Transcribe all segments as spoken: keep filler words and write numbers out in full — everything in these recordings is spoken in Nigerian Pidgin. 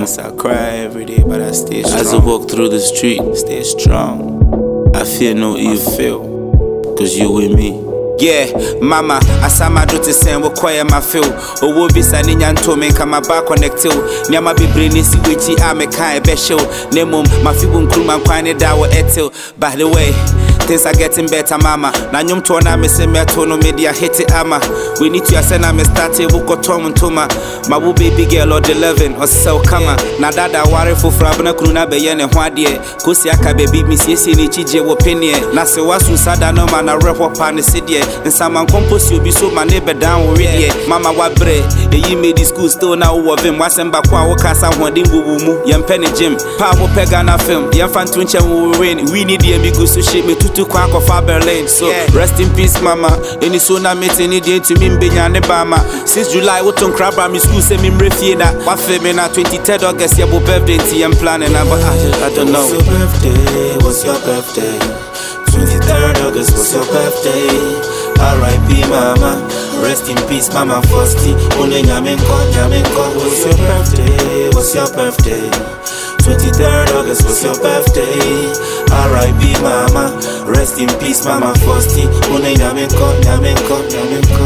Sometimes I cry every day, but I stay strong. As I walk through the street, stay strong. I fear no evil, cause you with me. Yeah, mama, asama do to send what quiet my feel. O wo visa ni nyanto me kama ba connect you. Nyama be brain si wechi a me kan be show. Nemom my fibu nkruma kwan da wo etil. By the way, things are getting better, mama. Na nyum to na me se me to no media hit it ama. We need to ascend na me start table ko tom ntoma. My wo baby girl or eleven or so kama. Na dada ware fo frabna kunu na be ye ne ho ade. Kosi aka baby mi siesie ni chije wo penie. Na se wasu sada no man na repo pa ne sidie. And some man compose you be so my neighbor down already. Mama wa bre, you made the school still now of him. Wasn't back wa kasa wanding woo moo. Yam penny Jim, Pavo Pegana film. Yam fan tuncha will rain. We need the amigo so shape me to quack of Berlin. So rest in peace, mama. Any sooner meeting idiot to me Binyane Bama. Since July, what on crab me school send me refina. What fame na twenty-third August, your birthday tea and planning. I don't know. What's your birthday? What's your birthday? twenty-third August was your birthday. R I P mama, rest in peace mama Fosti. Only nyamenko, nyamenko. What's your birthday? What's your birthday? twenty-third August was your birthday. R I P mama, rest in peace mama Fosti. Only nyamenko, nyamenko, nyamenko.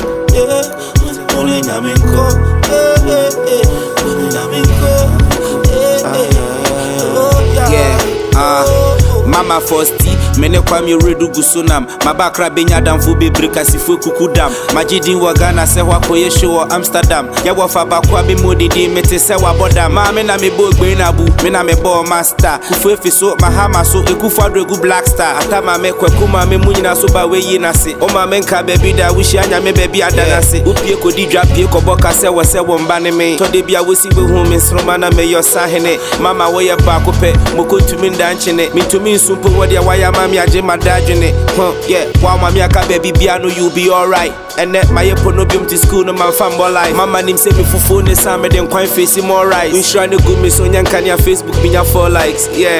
Yeah, only nyamenko. Yeah, yeah, yeah. Only nyamenko. Yeah, yeah. Yeah, ah. Mama Fosti, mene kwa mi redu gusunam. Mabakra benya damfu bebre kasifu kukudam. Majidi wa Ghana se wa koye show wa Amsterdam. Ya wafa bakwa bi modidi mete se wa boda. Ma me na me bo gbe na bu, me na me bo master. Kufu efiso mahama so ekufu adregu black star. Ata ma me kweku ma me munyina so ba we yi na se. O ma me nka baby da wishi anya me baby adana se. Upie kodi dwa pie ko boka se wo se wo mba ne me. To de bia wosi be hu me sroma na me yo sahene. Mama wo ye ba ko pe, moko tumi ndanchene. Me tumi Super what ya why mammy aje my dad in it. Huh, yeah, while mammy aka baby piano you be alright. And that my eponobium to school no my family life. Mama nim say me for phone this time then quite face him alright. We trying to go me so nyan can ya Facebook me ya four likes, yeah.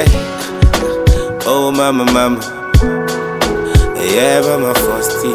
Oh mama mama. Yeah, mama Fosti.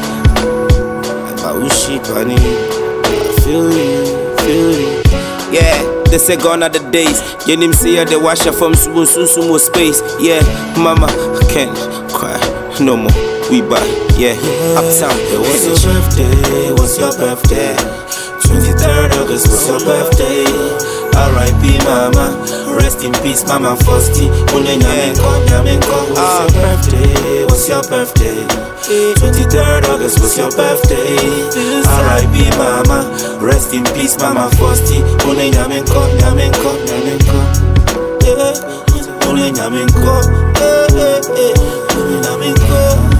About she bunny. I feel you, feel you. Yeah. They say gone are the days. You name say the washer from Sumo Sumo space. Yeah, mama, I can't cry no more. We buy, yeah, uptown. It was your birthday, it was your birthday. twenty-third August was your birthday. R I P mama, rest in peace mama Fosti. Only nyamenko, nyamenko. It was your birthday, it was your birthday. twenty-third August was your birthday. R I P mama, rest in peace mama Fosti. Only nyamenko, nyamenko, nyamenko. Yeah, only nyamenko. Yeah, yeah, yeah. Only nyamenko.